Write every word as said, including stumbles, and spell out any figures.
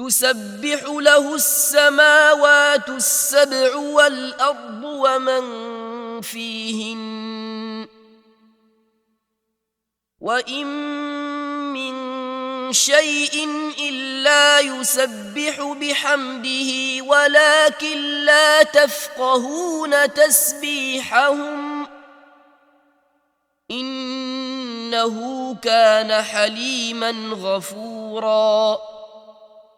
تسبح له السماوات السبع والأرض ومن فيهن وإن من شيء إلا يسبح بحمده ولكن لا تفقهون تسبيحهم إنه كان حليما غفورا